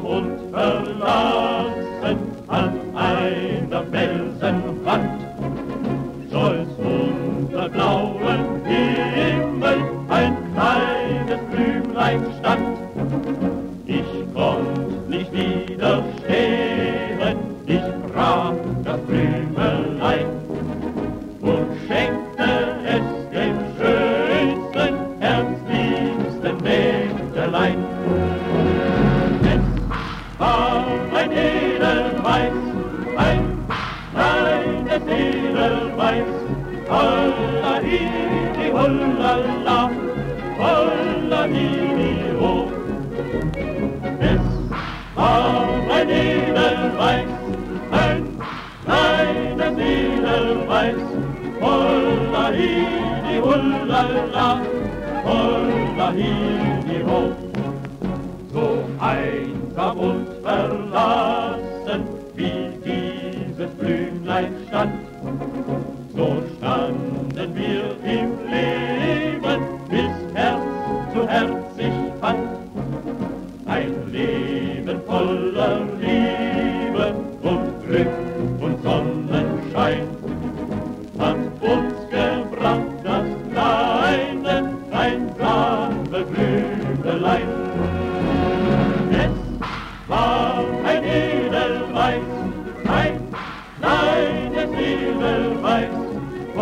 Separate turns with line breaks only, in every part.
und verlassen an einer Felsenwand. Stolz unter blauen Himmel ein kleines Blümlein stand. Ich konnt nicht widerstehen, ich brach das Blümelein und schenkte es dem schönsten, herzliebsten Mägdelein. Es war ein Edelweiß, ein kleines Edelweiß, hollahidi, hollala, hollahidi, ho. Es war ein Edelweiß, ein kleines Edelweiß, hollahidi, hollala, hollahidi, ho. So einsam und verlassen, wie dieses Blümlein stand, so standen wir im Leben, bis Herz zu Herz sich fand. Ein Leben voller Liebe und Glück und Sonnenschein hat uns gebracht, das kleine, ein Blümelein. Es war ein Edelweiß, ein kleines Edelweiß,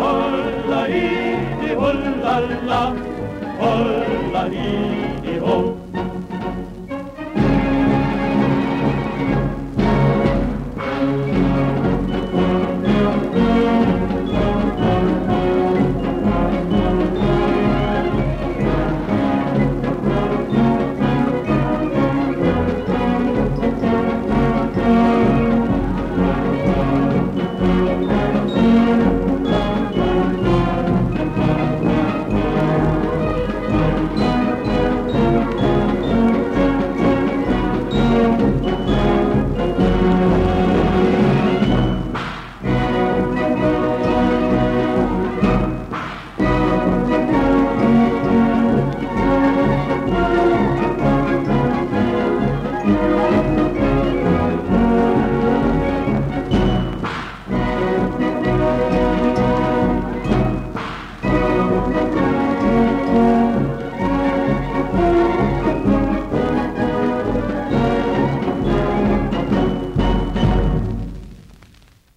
hollahidi, hollala, hollahidi, ho.